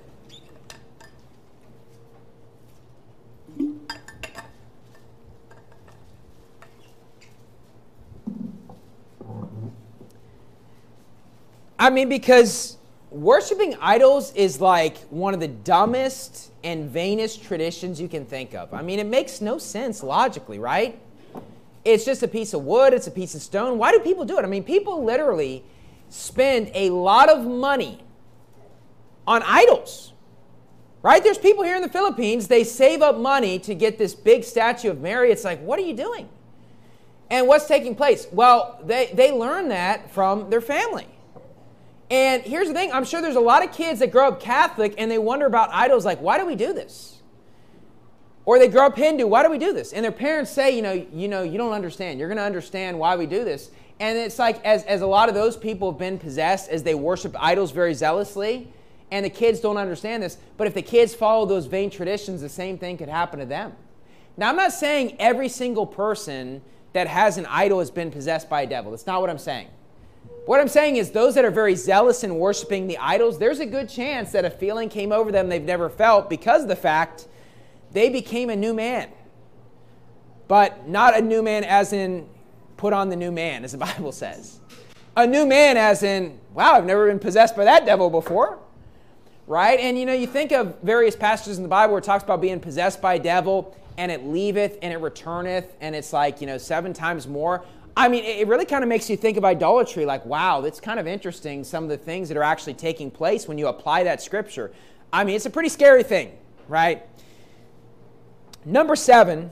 I mean, because worshiping idols is like one of the dumbest and vainest traditions you can think of. I mean, it makes no sense logically, right? It's just a piece of wood, it's a piece of stone. Why do people do it? I mean, people literally spend a lot of money on idols, right? There's people here in the Philippines, they save up money to get this big statue of Mary. It's like, what are you doing? And what's taking place? Well, they, they learn that from their family. And here's the thing, I'm sure there's a lot of kids that grow up Catholic and they wonder about idols like, why do we do this? Or they grow up Hindu, why do we do this? And their parents say, you know, you know, you don't understand. You're going to understand why we do this. And it's like, as, as a lot of those people have been possessed, as they worship idols very zealously, and the kids don't understand this, but if the kids follow those vain traditions, the same thing could happen to them. Now, I'm not saying every single person that has an idol has been possessed by a devil. That's not what I'm saying. What I'm saying is those that are very zealous in worshiping the idols, there's a good chance that a feeling came over them they've never felt because of the fact they became a new man. But not a new man as in put on the new man, as the Bible says. A new man as in, wow, I've never been possessed by that devil before. Right? And you know, you think of various passages in the Bible where it talks about being possessed by a devil and it leaveth and it returneth and it's like, you know, seven times more. I mean, it really kind of makes you think of idolatry like, wow, that's kind of interesting, some of the things that are actually taking place when you apply that scripture. I mean, it's a pretty scary thing, right? Number seven,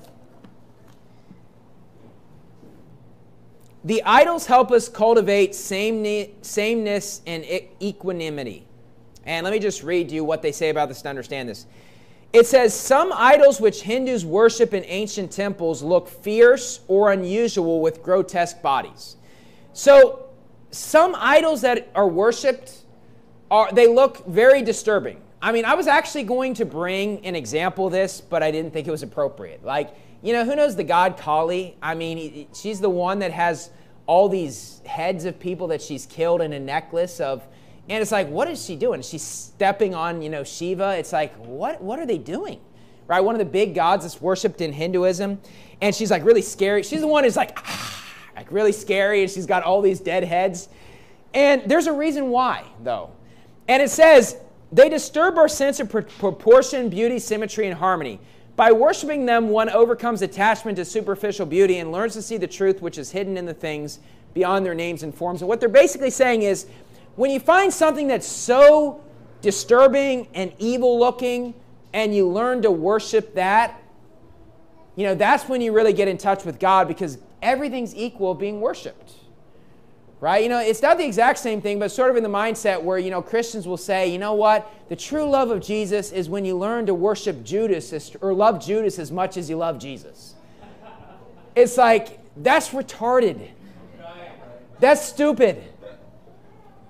the idols help us cultivate sameness and equanimity. And let me just read to you what they say about this to understand this. It says, some idols which Hindus worship in ancient temples look fierce or unusual with grotesque bodies. So some idols that are worshipped, are they look very disturbing. I mean, I was actually going to bring an example of this, but I didn't think it was appropriate. Like, you know, who knows the god Kali? I mean, she's the one that has all these heads of people that she's killed in a necklace of. And it's like, what is she doing? She's stepping on, you know, Shiva. It's like, what, what are they doing? Right? One of the big gods that's worshipped in Hinduism. And she's like really scary. She's the one who's like, ah, like really scary. And she's got all these dead heads. And there's a reason why, though. And it says, they disturb our sense of proportion, beauty, symmetry, and harmony. By worshiping them, one overcomes attachment to superficial beauty and learns to see the truth which is hidden in the things beyond their names and forms. And what they're basically saying is, when you find something that's so disturbing and evil looking and you learn to worship that, you know, that's when you really get in touch with God because everything's equal being worshiped. Right? You know, it's not the exact same thing, but sort of in the mindset where, you know, Christians will say, you know what? The true love of Jesus is when you learn to worship Judas or love Judas as much as you love Jesus. It's like, that's retarded. That's stupid.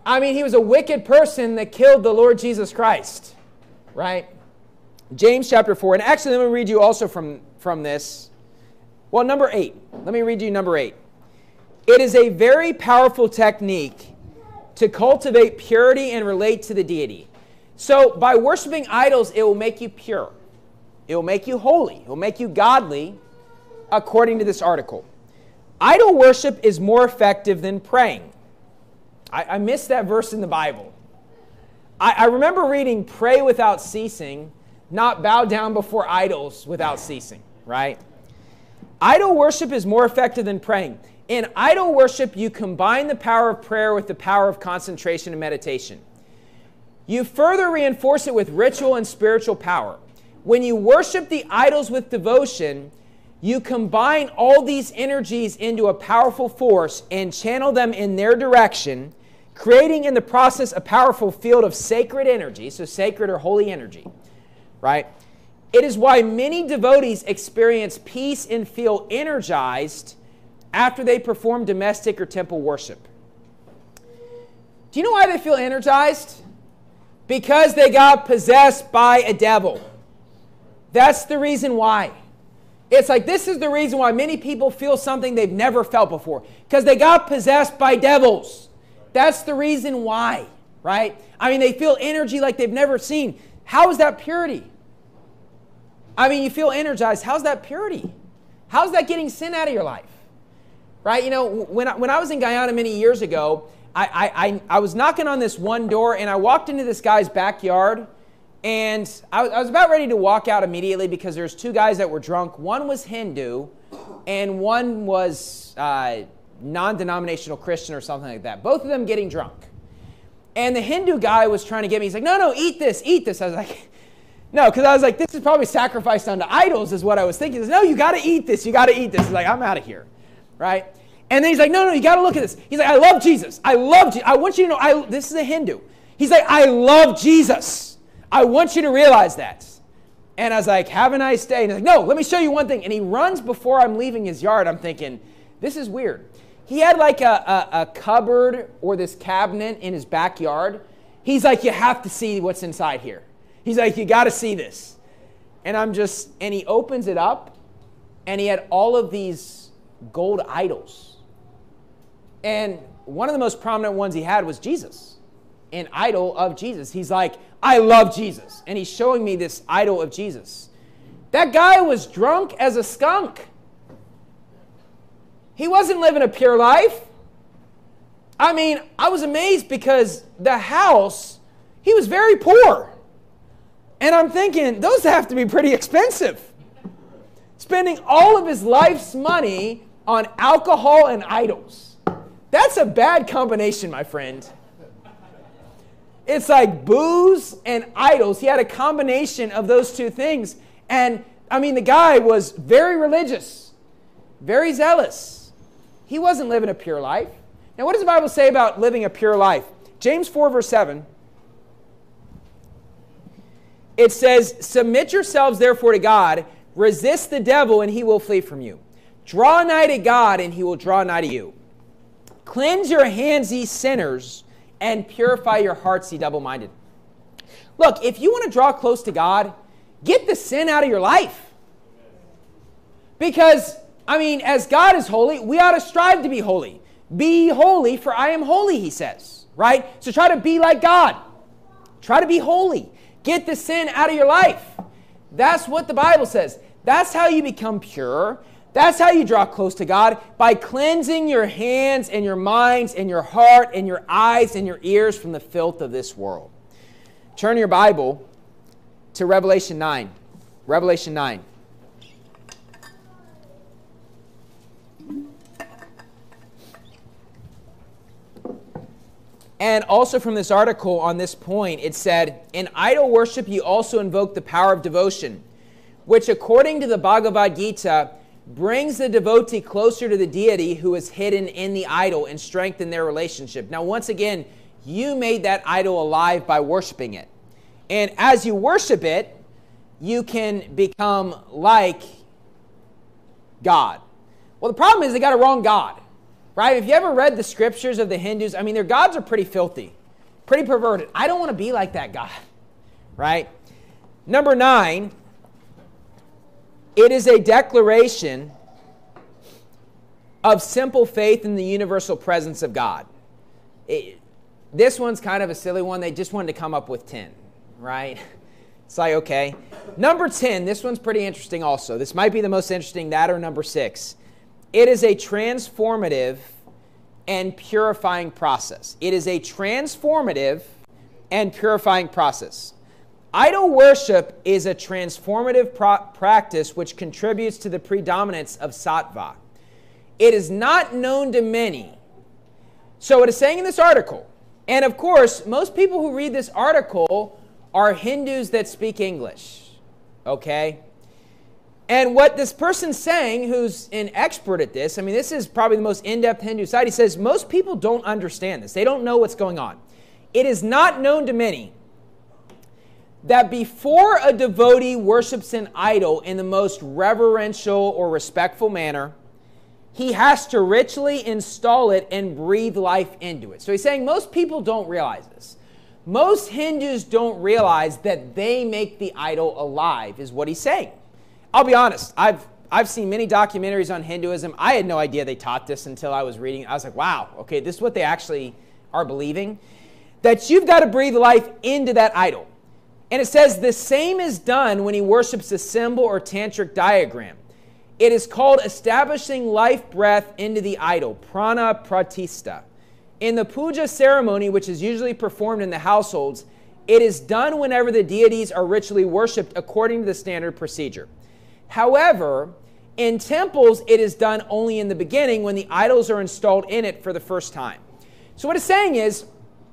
I mean, he was a wicked person that killed the Lord Jesus Christ, right? James chapter four. And actually, let me read you also from, from this. Well, number eight. Let me read you number eight. It is a very powerful technique to cultivate purity and relate to the deity. So by worshiping idols, it will make you pure. It will make you holy. It will make you godly, according to this article. Idol worship is more effective than praying. I, I missed that verse in the Bible. I, I remember reading, pray without ceasing, not bow down before idols without ceasing, right? Idol worship is more effective than praying. In idol worship, you combine the power of prayer with the power of concentration and meditation. You further reinforce it with ritual and spiritual power. When you worship the idols with devotion, you combine all these energies into a powerful force and channel them in their direction, creating in the process a powerful field of sacred energy, so sacred or holy energy, right? It is why many devotees experience peace and feel energized after they perform domestic or temple worship. Do you know why they feel energized? Because they got possessed by a devil. That's the reason why. It's like this is the reason why many people feel something they've never felt before. Because they got possessed by devils. That's the reason why, right? I mean, they feel energy like they've never seen. How is that purity? I mean, you feel energized. How's that purity? How's that getting sin out of your life? Right? You know, when I, when I was in Guyana many years ago, I, I, I was knocking on this one door, and I walked into this guy's backyard, and I, I was about ready to walk out immediately because there's two guys that were drunk. One was Hindu, and one was uh, non-denominational Christian or something like that. Both of them getting drunk. And the Hindu guy was trying to get me. He's like, no, no, eat this, eat this. I was like, no, because I was like, this is probably sacrificed unto idols is what I was thinking. He says, no, you got to eat this, you got to eat this. He's like, I'm out of here, right? And then he's like, no, no, you got to look at this. He's like, I love Jesus. I love Jesus. I want you to know, I, this is a Hindu. He's like, I love Jesus. I want you to realize that. And I was like, have a nice day. And he's like, no, let me show you one thing. And he runs before I'm leaving his yard. I'm thinking, this is weird. He had like a, a, a cupboard or this cabinet in his backyard. He's like, you have to see what's inside here. He's like, you got to see this. And I'm just, and he opens it up, and he had all of these gold idols. And one of the most prominent ones he had was Jesus, an idol of Jesus. He's like, I love Jesus. And he's showing me this idol of Jesus. That guy was drunk as a skunk. He wasn't living a pure life. I mean, I was amazed because the house, he was very poor. And I'm thinking, those have to be pretty expensive. Spending all of his life's money on alcohol and idols. That's a bad combination, my friend. It's like booze and idols. He had a combination of those two things. And, I mean, the guy was very religious, very zealous. He wasn't living a pure life. Now, what does the Bible say about living a pure life? James four, verse seven. It says, submit yourselves, therefore, to God. Resist the devil, and he will flee from you. Draw nigh to God, and he will draw nigh to you. Cleanse your hands, ye sinners, and purify your hearts, ye double-minded. Look, if you want to draw close to God, get the sin out of your life. Because, I mean, as God is holy, we ought to strive to be holy. Be holy, for I am holy, he says, right? So try to be like God. Try to be holy. Get the sin out of your life. That's what the Bible says. That's how you become pure. That's how you draw close to God, by cleansing your hands and your minds and your heart and your eyes and your ears from the filth of this world. Turn your Bible to Revelation nine. Revelation nine. And also from this article on this point, it said, in idol worship you also invoke the power of devotion, which according to the Bhagavad Gita brings the devotee closer to the deity who is hidden in the idol and strengthen their relationship. Now, once again, you made that idol alive by worshiping it. And as you worship it, you can become like God. Well, the problem is they got a wrong God. right? If you ever read the scriptures of the Hindus, I mean, their gods are pretty filthy, pretty perverted. I don't want to be like that God, right? Number nine, it is a declaration of simple faith in the universal presence of God. It, this one's kind of a silly one. They just wanted to come up with ten, right? It's like, okay. Number ten, this one's pretty interesting also. This might be the most interesting, that or number six. It is a transformative and purifying process. It is a transformative and purifying process. Idol worship is a transformative pro- practice which contributes to the predominance of sattva. It is not known to many. So it is saying in this article, and of course, most people who read this article are Hindus that speak English, okay? And what this person's saying, who's an expert at this, I mean, this is probably the most in-depth Hindu side. He says, most people don't understand this. They don't know what's going on. It is not known to many that before a devotee worships an idol in the most reverential or respectful manner, he has to ritually install it and breathe life into it. So he's saying most people don't realize this. Most Hindus don't realize that they make the idol alive, is what he's saying. I'll be honest, I've I've seen many documentaries on Hinduism. I had no idea they taught this until I was reading. I was like, wow, okay, this is what they actually are believing. That you've got to breathe life into that idol. And it says the same is done when he worships a symbol or tantric diagram. It is called establishing life breath into the idol, prana pratishta. In the puja ceremony, which is usually performed in the households, it is done whenever the deities are ritually worshipped according to the standard procedure. However, in temples, it is done only in the beginning when the idols are installed in it for the first time. So what it's saying is,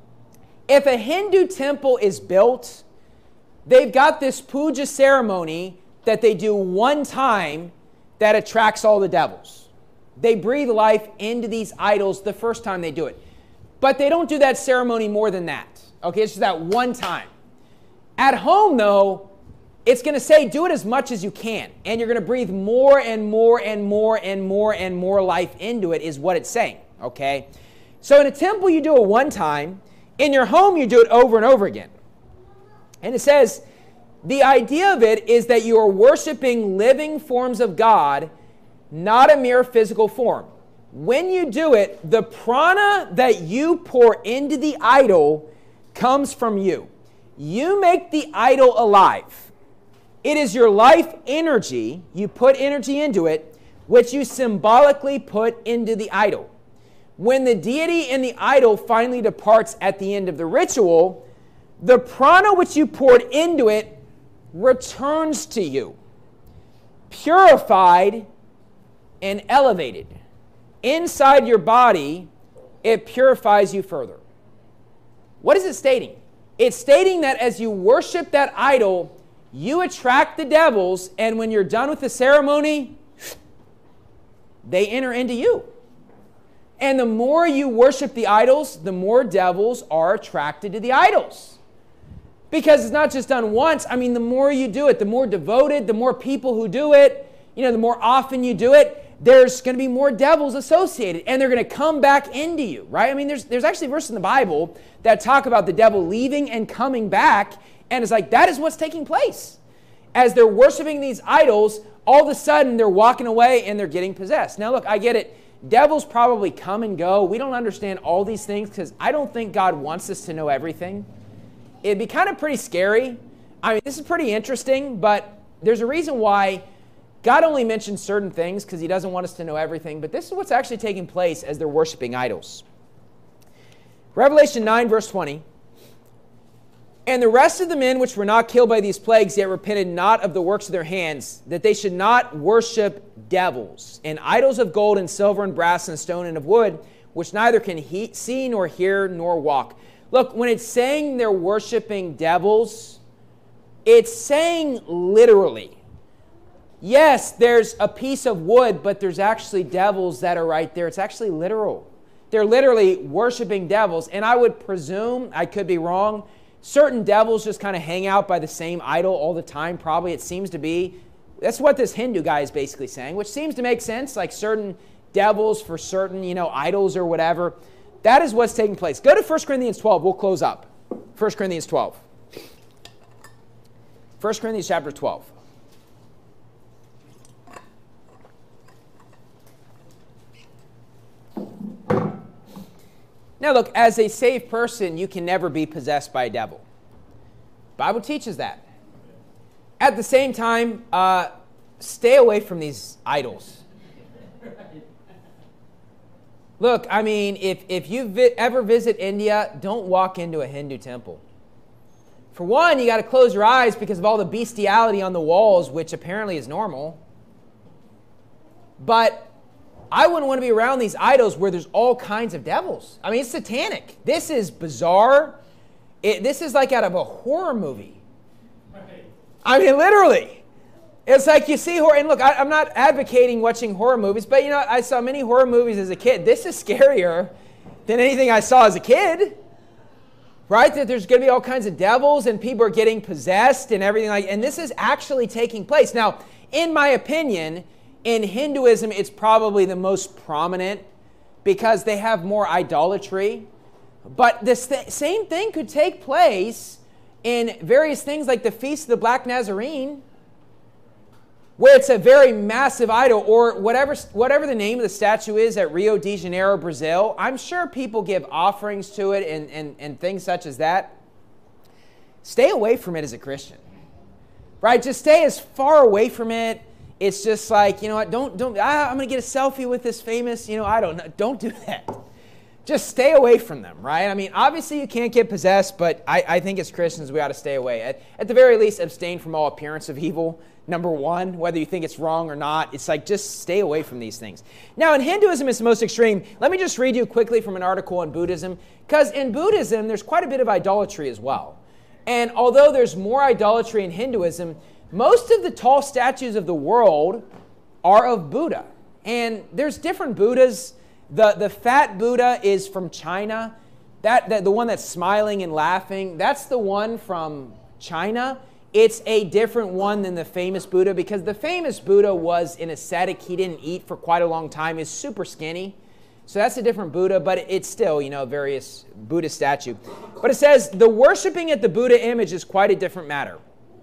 if a Hindu temple is built, they've got this puja ceremony that they do one time that attracts all the devils. They breathe life into these idols the first time they do it. But they don't do that ceremony more than that. Okay, it's just that one time. At home, though, it's going to say do it as much as you can. And you're going to breathe more and more and more and more and more life into it is what it's saying. Okay? So in a temple, you do it one time. In your home, you do it over and over again. And it says, the idea of it is that you are worshiping living forms of God, not a mere physical form. When you do it, the prana that you pour into the idol comes from you. You make the idol alive. It is your life energy, you put energy into it, which you symbolically put into the idol. When the deity in the idol finally departs at the end of the ritual, the prana which you poured into it returns to you, purified and elevated. Inside your body, it purifies you further. What is it stating? It's stating that as you worship that idol, you attract the devils, and when you're done with the ceremony, they enter into you. And the more you worship the idols, the more devils are attracted to the idols. Because it's not just done once. I mean, the more you do it, the more devoted, the more people who do it, you know, the more often you do it, there's going to be more devils associated, and they're going to come back into you, right? I mean, there's there's actually verses in the Bible that talk about the devil leaving and coming back, and it's like that is what's taking place. As they're worshiping these idols, all of a sudden they're walking away and they're getting possessed. Now, look, I get it. Devils probably come and go. We don't understand all these things because I don't think God wants us to know everything. It'd be kind of pretty scary. I mean, this is pretty interesting, but there's a reason why God only mentions certain things because he doesn't want us to know everything, but this is what's actually taking place as they're worshiping idols. Revelation nine, verse twenty. And the rest of the men which were not killed by these plagues yet repented not of the works of their hands, that they should not worship devils, and idols of gold and silver and brass and stone and of wood, which neither can he- see nor hear nor walk. Look, when it's saying they're worshiping devils, it's saying literally. Yes, there's a piece of wood, but there's actually devils that are right there. It's actually literal. They're literally worshiping devils. And I would presume, I could be wrong, certain devils just kind of hang out by the same idol all the time. Probably it seems to be. That's what this Hindu guy is basically saying, which seems to make sense. Like certain devils for certain, you know, idols or whatever. That is what's taking place. Go to First Corinthians twelve. We'll close up. First Corinthians twelve. First Corinthians chapter twelve. Now look, as a saved person, you can never be possessed by a devil. The Bible teaches that. At the same time, uh, stay away from these idols. Look, I mean, if, if you vi- ever visit India, don't walk into a Hindu temple. For one, you got to close your eyes because of all the bestiality on the walls, which apparently is normal. But I wouldn't want to be around these idols where there's all kinds of devils. I mean, it's satanic. This is bizarre. It, this is like out of a horror movie. I mean, literally. It's like you see horror, and look, I, I'm not advocating watching horror movies, but you know, I saw many horror movies as a kid. This is scarier than anything I saw as a kid, right? That there's going to be all kinds of devils and people are getting possessed and everything like, and this is actually taking place. Now, in my opinion, in Hinduism, it's probably the most prominent because they have more idolatry. But the th- same thing could take place in various things like the Feast of the Black Nazarene, where it's a very massive idol, or whatever whatever the name of the statue is at Rio de Janeiro, Brazil. I'm sure people give offerings to it and, and, and things such as that. Stay away from it as a Christian, right? Just stay as far away from it. It's just like, you know what, don't, don't, ah, I'm going to get a selfie with this famous, you know, I don't know. Don't do that. Just stay away from them, right? I mean, obviously you can't get possessed, but I, I think as Christians we ought to stay away. At, at the very least, abstain from all appearance of evil. Number one, whether you think it's wrong or not, it's like just stay away from these things. Now, in Hinduism, it's the most extreme. Let me just read you quickly from an article on Buddhism, because in Buddhism, there's quite a bit of idolatry as well. And although there's more idolatry in Hinduism, most of the tall statues of the world are of Buddha. And there's different Buddhas. The, the fat Buddha is from China. That, that the one that's smiling and laughing, that's the one from China. It's a different one than the famous Buddha because the famous Buddha was an ascetic. He didn't eat for quite a long time. He's super skinny. So that's a different Buddha, but it's still, you know, various Buddha statue. But it says, the worshiping at the Buddha image is quite a different matter.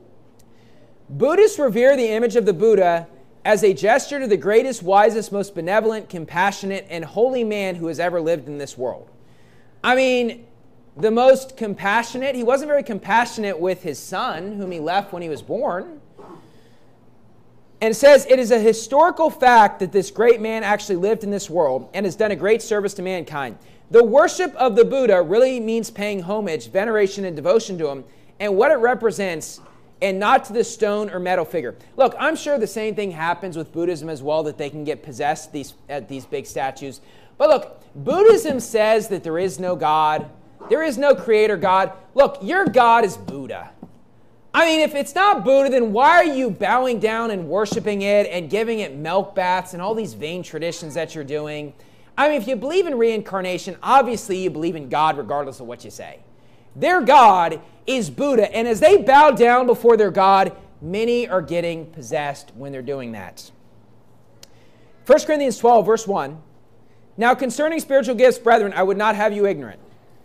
Buddhists revere the image of the Buddha as a gesture to the greatest, wisest, most benevolent, compassionate, and holy man who has ever lived in this world. I mean, the most compassionate, he wasn't very compassionate with his son, whom he left when he was born. And it says, it is a historical fact that this great man actually lived in this world and has done a great service to mankind. The worship of the Buddha really means paying homage, veneration, and devotion to him, and what it represents, and not to the stone or metal figure. Look, I'm sure the same thing happens with Buddhism as well, that they can get possessed these, at these big statues. But look, Buddhism says that there is no God. There is no creator God. Look, your God is Buddha. I mean, if it's not Buddha, then why are you bowing down and worshiping it and giving it milk baths and all these vain traditions that you're doing? I mean, if you believe in reincarnation, obviously you believe in God regardless of what you say. Their God is Buddha, and as they bow down before their God, many are getting possessed when they're doing that. First Corinthians twelve, verse one. Now concerning spiritual gifts, brethren, I would not have you ignorant.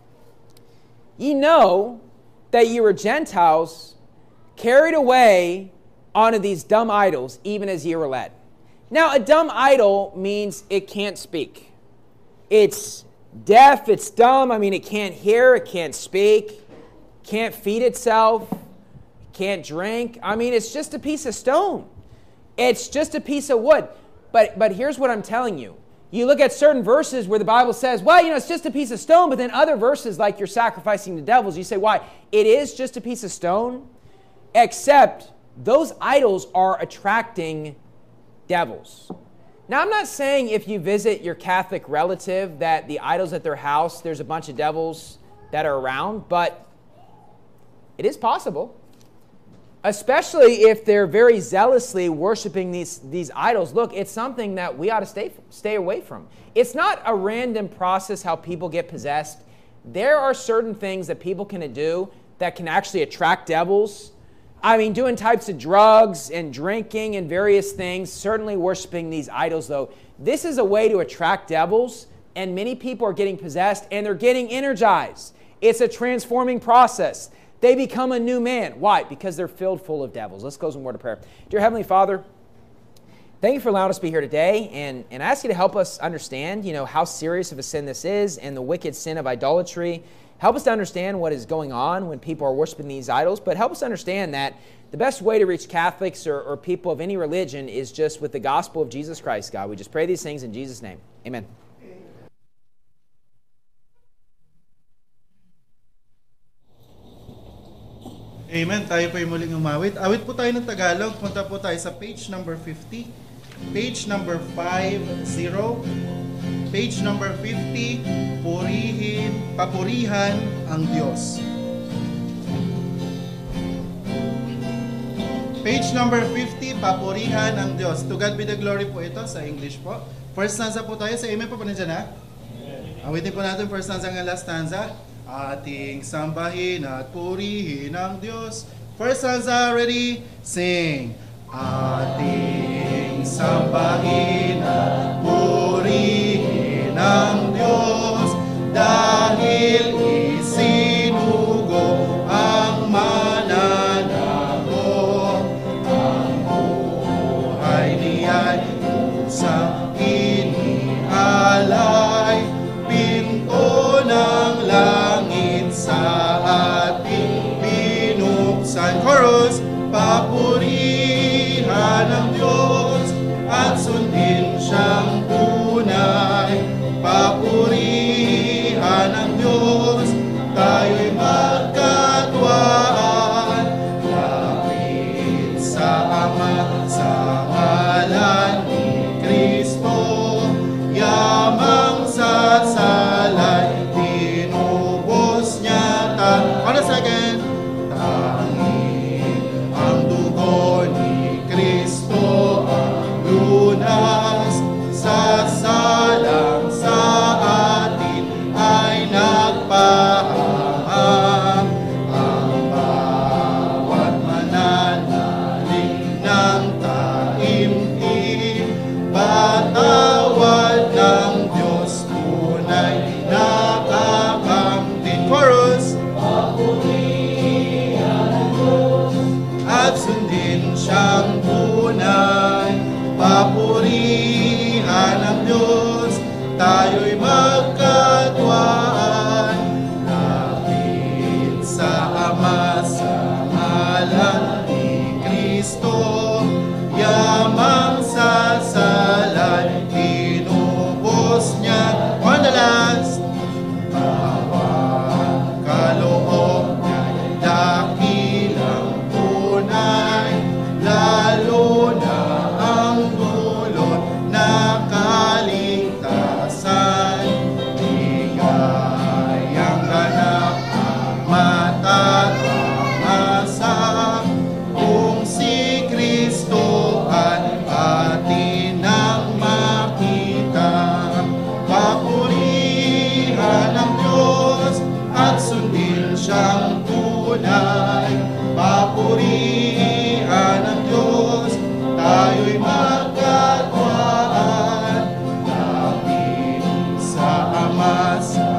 Ye know that ye were Gentiles, carried away onto these dumb idols, even as ye were led. Now, a dumb idol means it can't speak. It's deaf, it's dumb. I mean, it can't hear, it can't speak, can't feed itself, can't drink. I mean, it's just a piece of stone. It's just a piece of wood. But, but here's what I'm telling you. You look at certain verses where the Bible says, well, you know, it's just a piece of stone, but then other verses like you're sacrificing to devils, you say, why? It is just a piece of stone, except those idols are attracting devils. Now, I'm not saying if you visit your Catholic relative that the idols at their house, there's a bunch of devils that are around, but it is possible. Especially if they're very zealously worshiping these, these idols. Look, it's something that we ought to stay, stay away from. It's not a random process how people get possessed. There are certain things that people can do that can actually attract devils. I mean, doing types of drugs and drinking and various things, certainly worshiping these idols, though, This is a way to attract devils, and many people are getting possessed, and they're getting energized. It's a transforming process. They become a new man. Why? Because they're filled full of devils. Let's close in a word of prayer. Dear Heavenly Father, thank you for allowing us to be here today, and, and I ask you to help us understand, you know, how serious of a sin this is and the wicked sin of idolatry. Help us to understand what is going on when people are worshiping these idols, but help us understand that the best way to reach Catholics or, or people of any religion is just with the gospel of Jesus Christ, God. We just pray these things in Jesus' name. Amen. Amen. Tayo po yung muling umawit. Awit po tayo ng Tagalog. Punta po tayo sa page number fifty. Page number fifty. Page number fifty. Purihin, papurihan ang Diyos. Page number fifty, papurihan ang Diyos. To God be the glory po ito sa English po. First stanza po tayo. Sa amen po po nandiyan ha? Awitin po natin first stanza ng last stanza. Ating sambahin at purihin ang Diyos. First stanza, ready? Sing. Ating sambahin at purihin ang Diyos dahil isinugo ang mananago. Ang buhay niya'y kusang inialay. Pinto ng langit sa ating binuksan. Chorus! Papurihan ang Diyos at sundin siyang tunay. Papurihan ang Diyos, tayo'y magkatwaan. Lapit sa Ama, sa ngalan ni Kristo, yamang sasalay, tinubos niya ta. On a second. Tanging ang dugo ni Kristo ang lunas, sasalang sa atin ay nagpaham. Ang bawat mananalig ng taimtim, patawad ng Diyos tunay nakakamtin. Chorus! At sundin siyang tunay. Papurihan ang Diyos, tayo'y magkatwaan. Lapit sa Ama, sa ngalan ni Kristo, yamang sasalay, tinubos niya. On the last. Bawat kaloob niya'y dakilang tunay, lalo na ang dulot na kaligtasan. Ligayang ganap ang matatamasa kung si Kristo at atin ang makita. Papurihan ang Diyos at sundin siyang tunay. Papurihan ang Diyos, tayo'y magkatwaan. Lapit sa Ama, sa